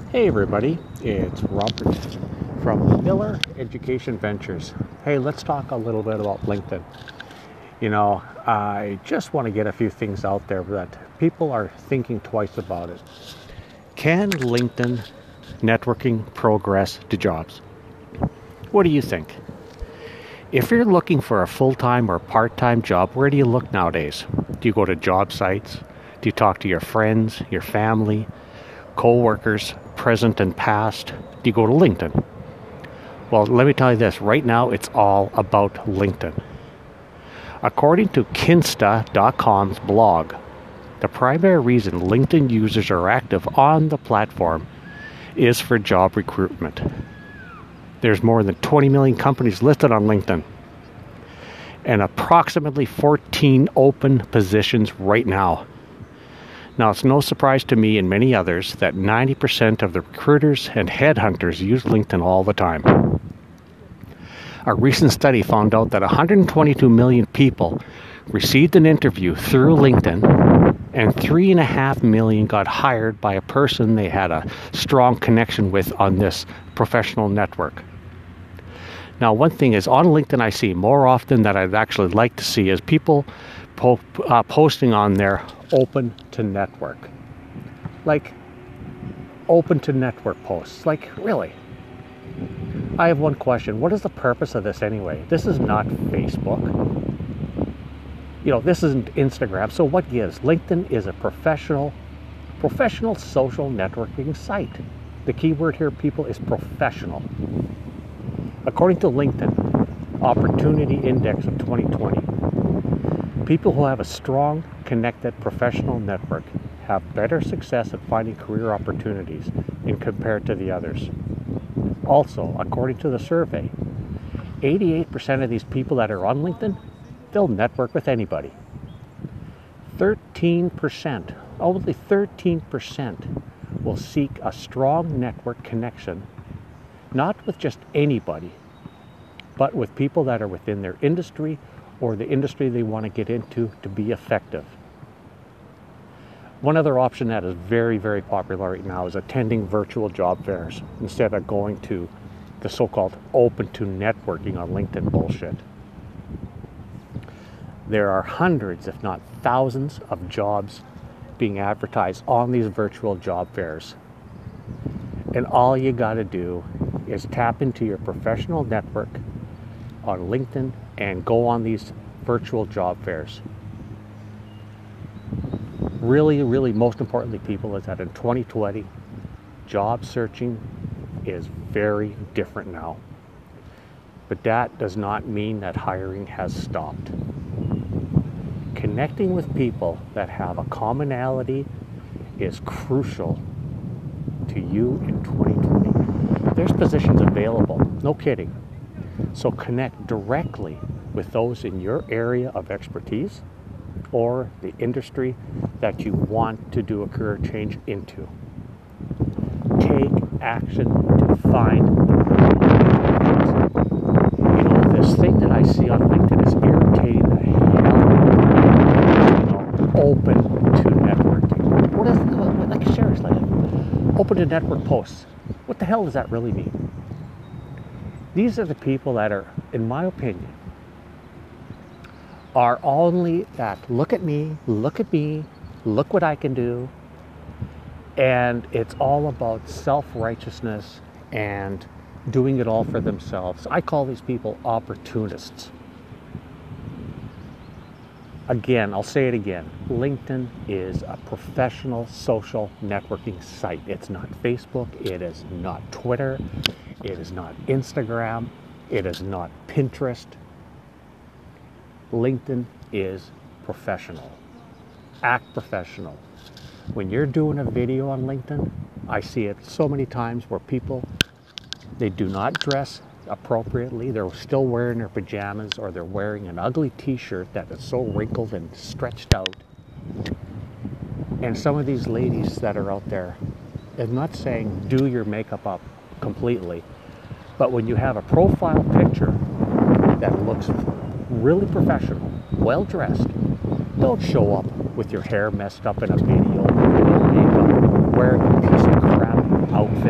Hey everybody, it's Robert from Miller Education Ventures. Hey, let's talk a little bit about LinkedIn. I just want to get a few things out there that people are thinking twice about it. Can LinkedIn networking progress to jobs? What do you think? If you're looking for a full-time or part-time job, where do you look nowadays? Do you go to job sites? Do you talk to your friends, your family, co-workers, present and past? Do you go to LinkedIn? Well, let me tell you this. Right now, it's all about LinkedIn. According to Kinsta.com's blog, the primary reason LinkedIn users are active on the platform is for job recruitment. There's more than 20 million companies listed on LinkedIn and approximately 14 open positions right now. Now, it's no surprise to me and many others that 90% of the recruiters and headhunters use LinkedIn all the time. A recent study found out that 122 million people received an interview through LinkedIn, and 3.5 million got hired by a person they had a strong connection with on this professional network. Now, one thing is, on LinkedIn I see more often than I'd actually like to see is people posting on there open to network. Like, open to network posts. Like, really? I have one question. What is the purpose of this anyway? This is not Facebook. This isn't Instagram. So what gives? LinkedIn is a professional social networking site. The key word here, people, is professional. According to LinkedIn Opportunity Index of 2020, people who have a strong, connected professional network have better success at finding career opportunities in compared to the others. Also, according to the survey, 88% of these people that are on LinkedIn, they'll network with anybody. 13%, only 13% will seek a strong network connection, not with just anybody, but with people that are within their industry or the industry they want to get into to be effective. One other option that is very, very popular right now is attending virtual job fairs instead of going to the so-called open to networking on LinkedIn bullshit. There are hundreds, if not thousands, of jobs being advertised on these virtual job fairs. And all you got to do is tap into your professional network on LinkedIn and go on these virtual job fairs. Really, really, most importantly, people, is that in 2020, job searching is very different now. But that does not mean that hiring has stopped. Connecting with people that have a commonality is crucial to you in 2020. There's positions available, no kidding. So connect directly with those in your area of expertise or the industry that you want to do a career change into. Take action to find this thing that I see on LinkedIn is irritating the hell out of me. Open to networking. What is it? Like, seriously, open to network posts. What the hell does that really mean? These are the people that are, in my opinion, are only that look at me, look what I can do. And it's all about self-righteousness and doing it all for themselves. I call these people opportunists. Again, I'll say it again. LinkedIn is a professional social networking site. It's not Facebook. It is not Twitter. It is not Instagram. It is not Pinterest. LinkedIn is professional. Act professional. When you're doing a video on LinkedIn, I see it so many times where people, they do not dress appropriately. They're still wearing their pajamas, or they're wearing an ugly t-shirt that is so wrinkled and stretched out. And some of these ladies that are out there, I'm not saying do your makeup up completely, but when you have a profile picture that looks really professional, well dressed, don't show up with your hair messed up in a video, makeup, wearing a piece of crap outfit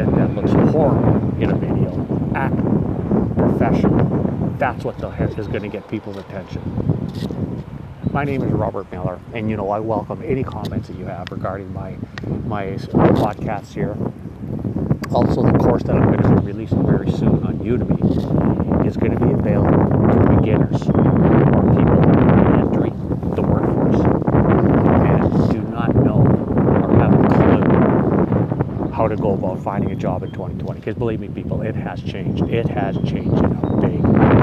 perform in a video, act professional. That's what is going to get people's attention. My name is Robert Miller, and I welcome any comments that you have regarding my podcasts here. Also, the course that I'm going to be releasing very soon on Udemy is going to be available to beginners or people entering the workforce and do not know or have a clue how to go about finding a job in 2020. Because believe me, people, it has changed. It has changed in a big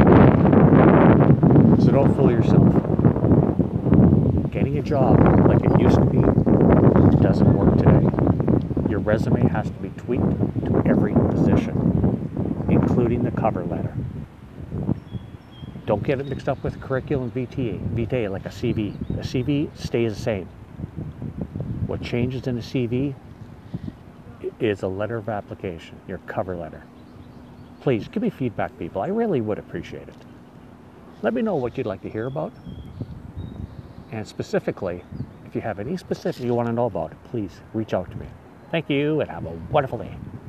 way. So don't fool yourself. Getting a job like it used to be doesn't work today. Your resume has to be tweaked to every position, including the cover letter. Don't get it mixed up with curriculum vitae like a CV. A CV stays the same. What changes in a CV is a letter of application, your cover letter. Please give me feedback, people. I really would appreciate it. Let me know what you'd like to hear about. And specifically, if you have any specific you want to know about, please reach out to me. Thank you, and have a wonderful day.